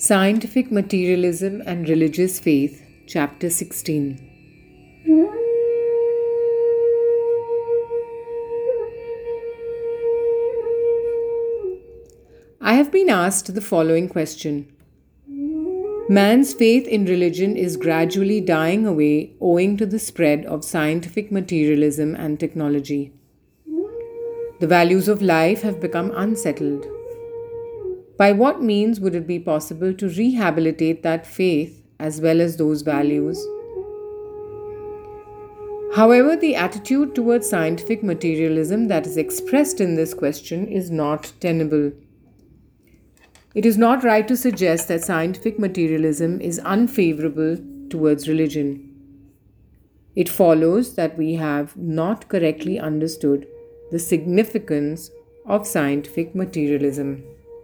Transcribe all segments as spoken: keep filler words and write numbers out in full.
Scientific Materialism and Religious Faith, Chapter sixteen. I have been asked the following question. Man's faith in religion is gradually dying away owing to the spread of scientific materialism and technology. The values of life have become unsettled. By what means would it be possible to rehabilitate that faith as well as those values? However, the attitude towards scientific materialism that is expressed in this question is not tenable. It is not right to suggest that scientific materialism is unfavorable towards religion. It follows that we have not correctly understood the significance of scientific materialism.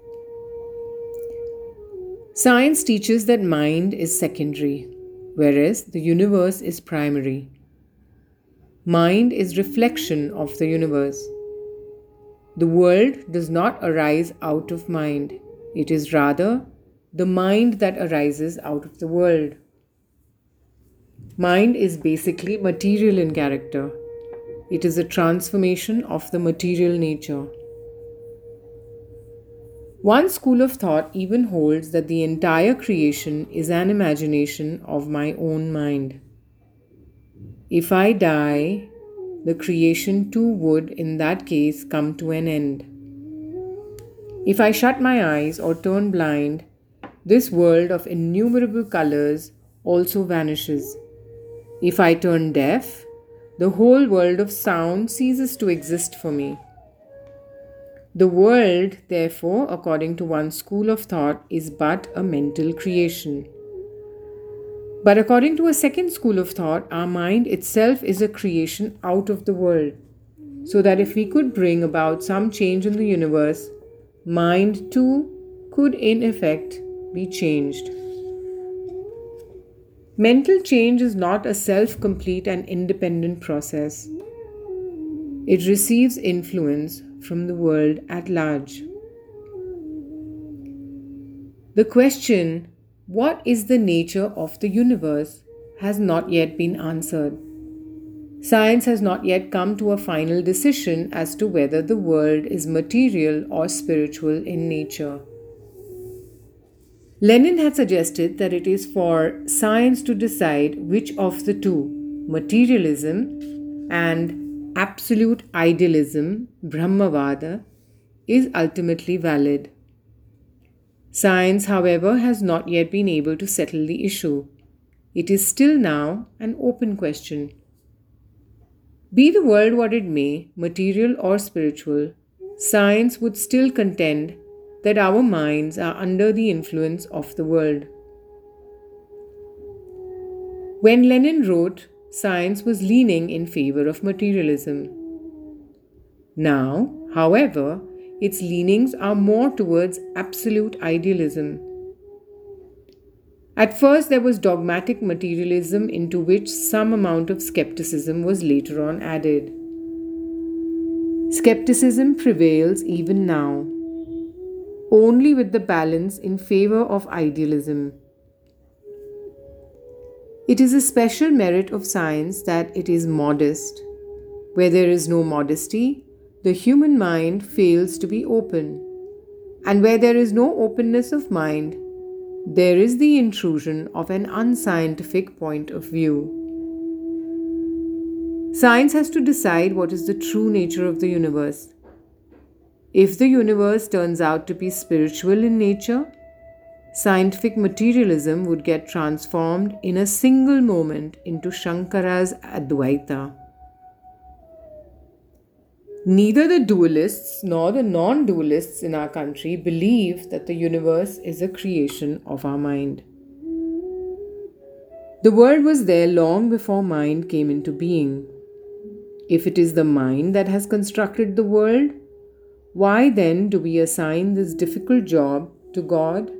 Science teaches that mind is secondary, whereas the universe is primary. Mind is reflection of the universe. The world does not arise out of mind. It is rather the mind that arises out of the world. Mind is basically material in character. It is a transformation of the material nature. One school of thought even holds that the entire creation is an imagination of my own mind. If I die, the creation too would, in that case, come to an end. If I shut my eyes or turn blind, this world of innumerable colors also vanishes. If I turn deaf, the whole world of sound ceases to exist for me. The world, therefore, according to one school of thought, is but a mental creation. But according to a second school of thought, our mind itself is a creation out of the world, so that if we could bring about some change in the universe, mind too could in effect be changed. Mental change is not a self-complete and independent process. It receives influence from the world at large. The question, what is the nature of the universe, has not yet been answered. Science has not yet come to a final decision as to whether the world is material or spiritual in nature. Lenin had suggested that it is for science to decide which of the two, materialism and absolute idealism, Brahmavada, is ultimately valid. Science, however, has not yet been able to settle the issue. It is still now an open question. Be the world what it may, material or spiritual, science would still contend that our minds are under the influence of the world. When Lenin wrote, science was leaning in favor of materialism. Now, however, its leanings are more towards absolute idealism. At first, there was dogmatic materialism into which some amount of skepticism was later on added. Skepticism prevails even now, only with the balance in favor of idealism. It is a special merit of science that it is modest. Where there is no modesty, the human mind fails to be open. And where there is no openness of mind, there is the intrusion of an unscientific point of view. Science has to decide what is the true nature of the universe. If the universe turns out to be spiritual in nature, scientific materialism would get transformed in a single moment into Shankara's Advaita. Neither the dualists nor the non-dualists in our country believe that the universe is a creation of our mind. The world was there long before mind came into being. If it is the mind that has constructed the world, why then do we assign this difficult job to God?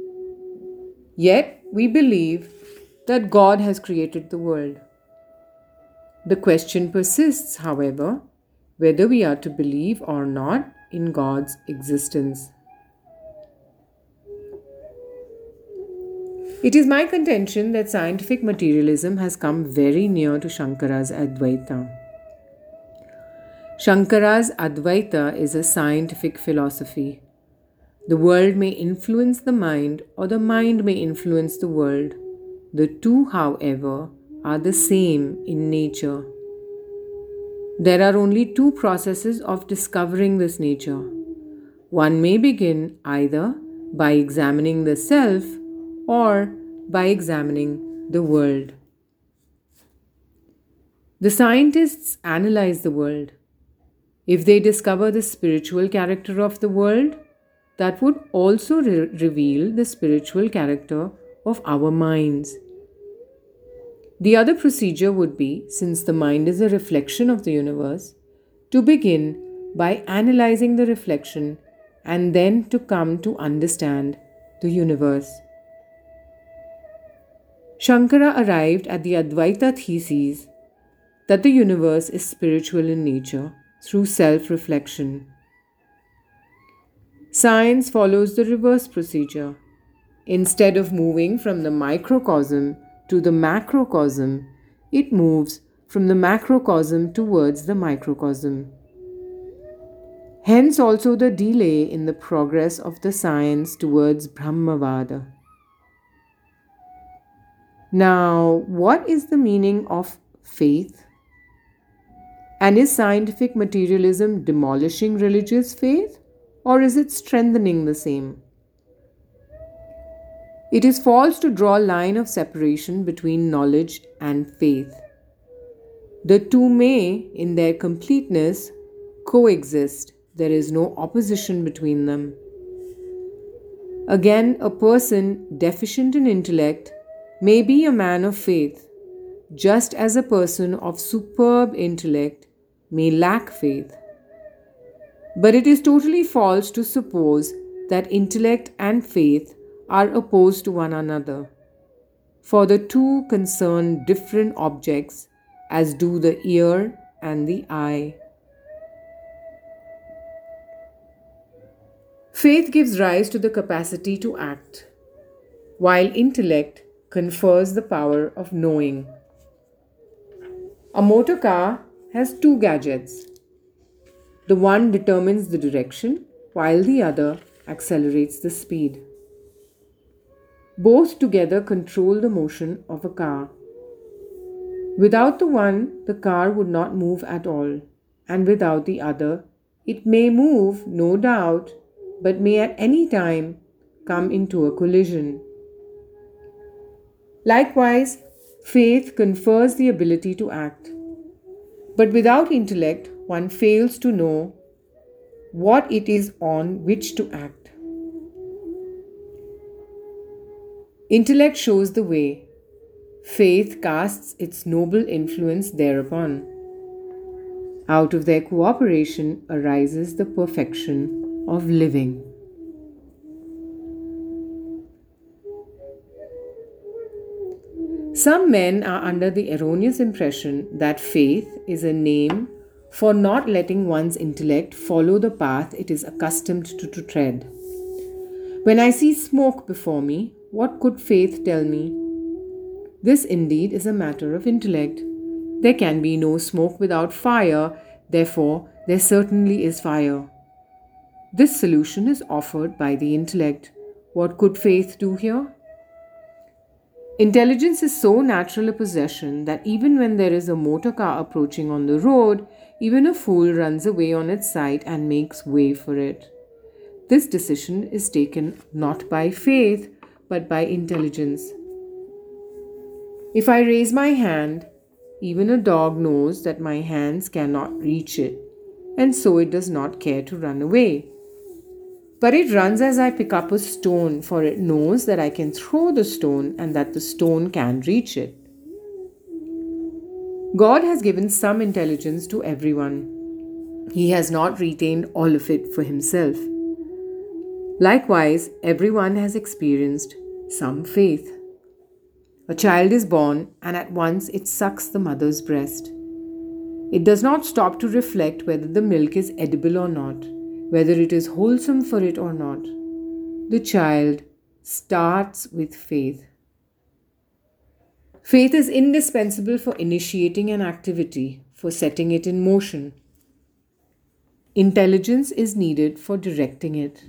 Yet we believe that God has created the world. The question persists, however, whether we are to believe or not in God's existence. It is my contention that scientific materialism has come very near to Shankara's Advaita. Shankara's Advaita is a scientific philosophy. The world may influence the mind, or the mind may influence the world. The two, however, are the same in nature. There are only two processes of discovering this nature. One may begin either by examining the self or by examining the world. The scientists analyze the world. If they discover the spiritual character of the world, that would also re- reveal the spiritual character of our minds. The other procedure would be, since the mind is a reflection of the universe, to begin by analyzing the reflection and then to come to understand the universe. Shankara arrived at the Advaita thesis that the universe is spiritual in nature through self-reflection. Science follows the reverse procedure. Instead of moving from the microcosm to the macrocosm, it moves from the macrocosm towards the microcosm. Hence also the delay in the progress of the science towards Brahmavada. Now, what is the meaning of faith? And is scientific materialism demolishing religious faith, or is it strengthening the same? It is false to draw a line of separation between knowledge and faith. The two may, in their completeness, coexist. There is no opposition between them. Again, a person deficient in intellect may be a man of faith, just as a person of superb intellect may lack faith. But it is totally false to suppose that intellect and faith are opposed to one another, for the two concern different objects, as do the ear and the eye. Faith gives rise to the capacity to act, while intellect confers the power of knowing. A motor car has two gadgets. The one determines the direction, while the other accelerates the speed. Both together control the motion of a car. Without the one, the car would not move at all, and without the other, it may move, no doubt, but may at any time come into a collision. Likewise, faith confers the ability to act. But without intellect, one fails to know what it is on which to act. Intellect shows the way. Faith casts its noble influence thereupon. Out of their cooperation arises the perfection of living. Some men are under the erroneous impression that faith is a name for not letting one's intellect follow the path it is accustomed to, to tread. When I see smoke before me, what could faith tell me? This indeed is a matter of intellect. There can be no smoke without fire, therefore there certainly is fire. This solution is offered by the intellect. What could faith do here? Intelligence is so natural a possession that even when there is a motor car approaching on the road, even a fool runs away on its side and makes way for it. This decision is taken not by faith, but by intelligence. If I raise my hand, even a dog knows that my hands cannot reach it, and so it does not care to run away. But it runs as I pick up a stone, for it knows that I can throw the stone and that the stone can reach it. God has given some intelligence to everyone. He has not retained all of it for himself. Likewise, everyone has experienced some faith. A child is born and at once it sucks the mother's breast. It does not stop to reflect whether the milk is edible or not, whether it is wholesome for it or not. The child starts with faith. Faith is indispensable for initiating an activity, for setting it in motion. Intelligence is needed for directing it.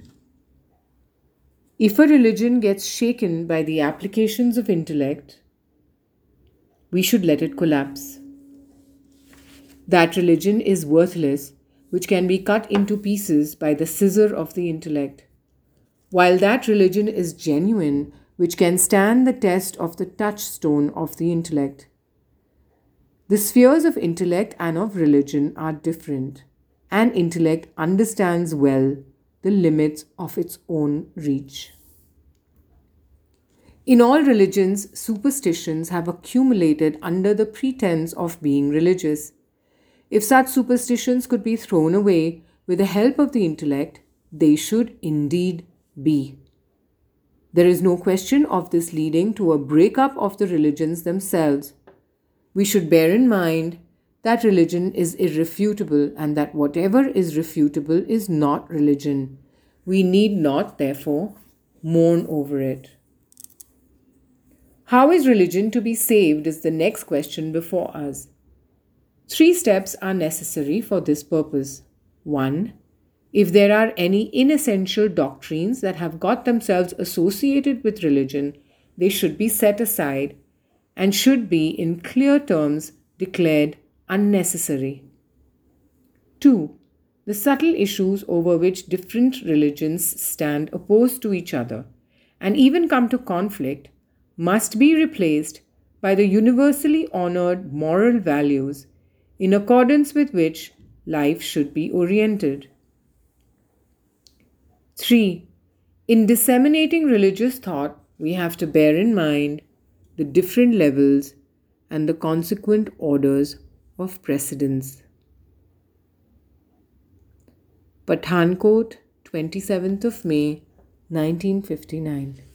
If a religion gets shaken by the applications of intellect, we should let it collapse. That religion is worthless, which can be cut into pieces by the scissor of the intellect, while that religion is genuine, which can stand the test of the touchstone of the intellect. The spheres of intellect and of religion are different, and intellect understands well the limits of its own reach. In all religions, superstitions have accumulated under the pretense of being religious. If such superstitions could be thrown away with the help of the intellect, they should indeed be. There is no question of this leading to a break-up of the religions themselves. We should bear in mind that religion is irrefutable and that whatever is refutable is not religion. We need not, therefore, mourn over it. How is religion to be saved is the next question before us. Three steps are necessary for this purpose. One, if there are any inessential doctrines that have got themselves associated with religion, they should be set aside and should be in clear terms declared unnecessary. Two, the subtle issues over which different religions stand opposed to each other and even come to conflict must be replaced by the universally honored moral values in accordance with which life should be oriented. Three, in disseminating religious thought, we have to bear in mind the different levels and the consequent orders of precedence. Pathankot, twenty-seventh of May, nineteen fifty-nine.